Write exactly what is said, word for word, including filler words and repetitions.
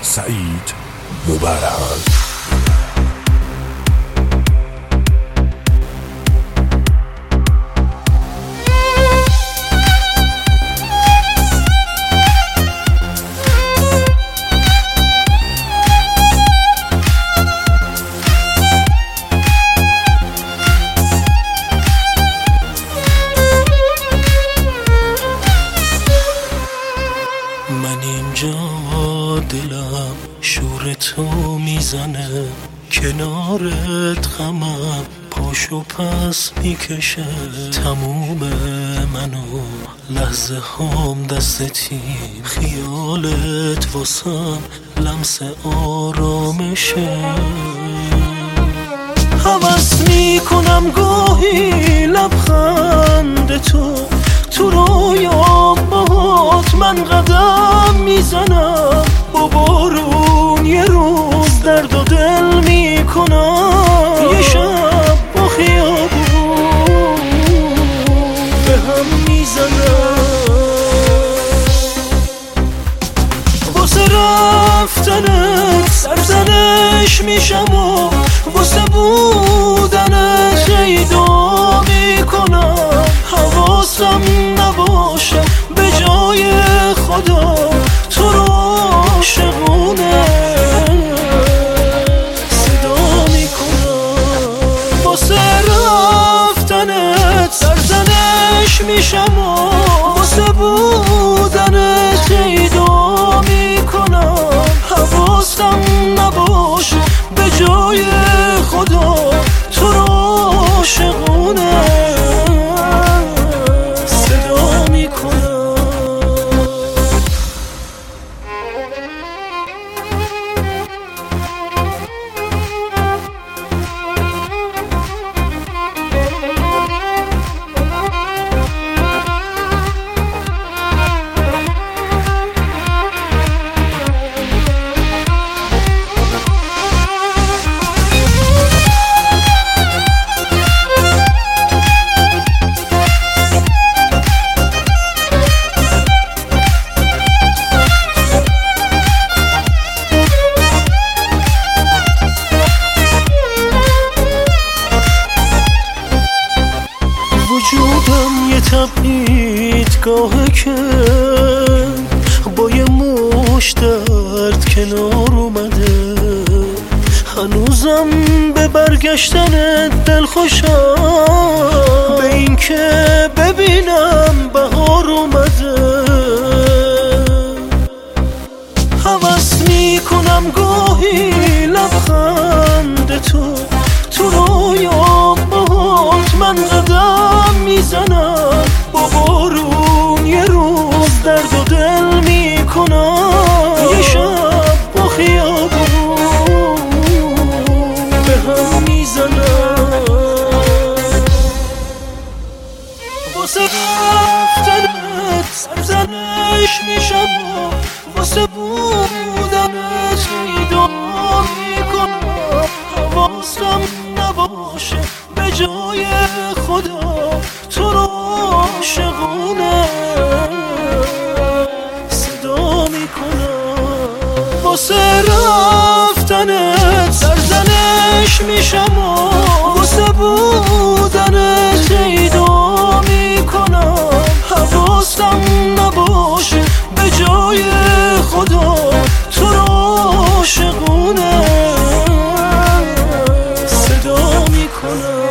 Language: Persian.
سعید مبرهان. من اینجا دلم شور تو میزنه، کنارت غمم پاشو پس میکشه. تموم منو لحظه هم دستتی، خیالت واسم لمس آرامشه. هوس میکنم گاهی لبخند تو تو رویام، باهات من قدم میزنم. با بارون یه روز درد و دل میکنم، یه شب با خیابون به هم میزنم. واسه رفتنت سرزنش میشم و واسه بودنت شیدا میکنم. حواسم نباشه به جای خدا تو رو عاشقونه صدا میکنم. واسه رفتنت سرزنش میشم و واسه بودنت شیدا میکنم. حواسم نباشه به جای خدا تو رو عاشقونه صدا میکنم. وجودم یه تبعیدگاهه که با یه مش درد کنار اومده. هنوزم به برگشتن دل خوشم، به این که ببینم بهار اومده. هوس میکنم گاهی لبخند تو تو رویام، باهات من قدم میزنم. با بارون یه روز درد و دل میکنم، یه شب با خیابون به هم میزنم. واسه رفتنت سرزنش میشم و واسه بودنت شیدا میکنم. حواسم نباشه به جای خدا تو رو عاشقونه صدا میکنم. واسه رفتنت سرزنش میشم و واسه بودنت شیدا میکنم. حواسم نباشه به جای خدا تو رو عاشقونه صدا میکنم.